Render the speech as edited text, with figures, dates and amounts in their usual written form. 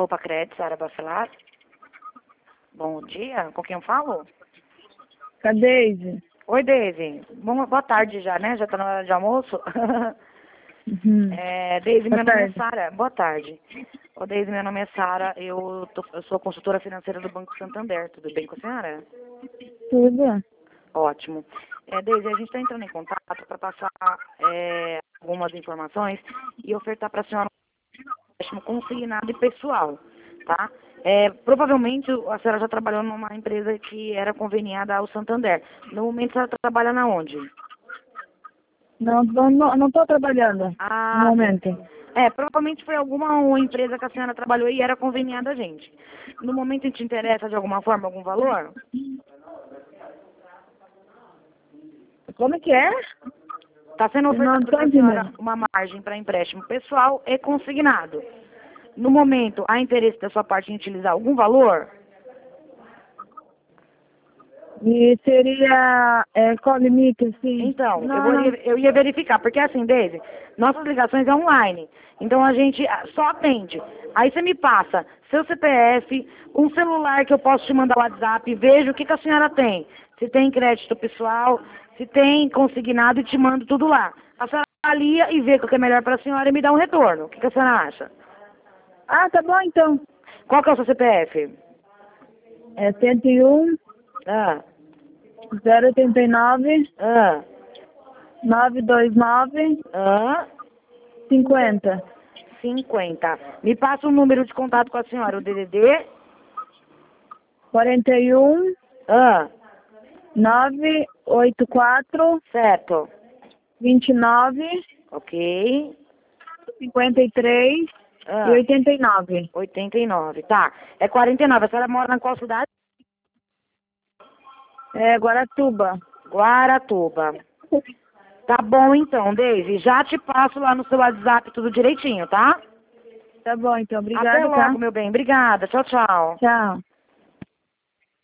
Opa Crédito, Sara Bacelar. Bom dia, com quem eu falo? Com a Deise. Oi, Deise. Boa tarde já, né? Já tá na hora de almoço? Uhum. Deise, meu Boa nome é tarde. Sara. Boa tarde. Ô, Deise, meu nome é Sara. Eu sou consultora financeira do Banco Santander. Tudo bem com a senhora? Tudo? Ótimo. Deise, a gente está entrando em contato para passar algumas informações e ofertar para a senhora um empréstimo consignado e pessoal, tá? Provavelmente a senhora já trabalhou numa empresa que era conveniada ao Santander. No momento, a senhora trabalha na onde? Não estou trabalhando no Ah, momento. provavelmente foi alguma empresa que a senhora trabalhou e era conveniada a gente. No momento, te interessa de alguma forma algum valor? Como que é? Está sendo Eu não ofertado estou para a senhora entendendo. uma margem para empréstimo pessoal e consignado. No momento, há interesse da sua parte em utilizar algum valor? E seria qual limite, assim? Então, Não. eu ia verificar, porque assim, Deise, nossas ligações é online. Então a gente só atende. Aí você me passa seu CPF, um celular que eu posso te mandar o WhatsApp, veja o que a senhora tem. Se tem crédito pessoal, se tem consignado e te mando tudo lá. A senhora avalia e vê o que é melhor para a senhora e me dá um retorno. O que a senhora acha? Ah, tá bom então. Qual que é o seu CPF? É 101 Ah, 089 ah, 929 ah, 50. 50. Me passa o número de contato com a senhora, o DDD. 41 Ah, 984 certo. 29 Ok. 53 e Ah, 89. 89. Tá. É 49. A senhora mora na qual cidade? É Guaratuba. Guaratuba. Tá bom então, Deise. Já te passo lá no seu WhatsApp tudo direitinho, tá? Tá bom, então. Até Obrigada, tá? logo, meu bem. Obrigada. Tchau, tchau. Tchau.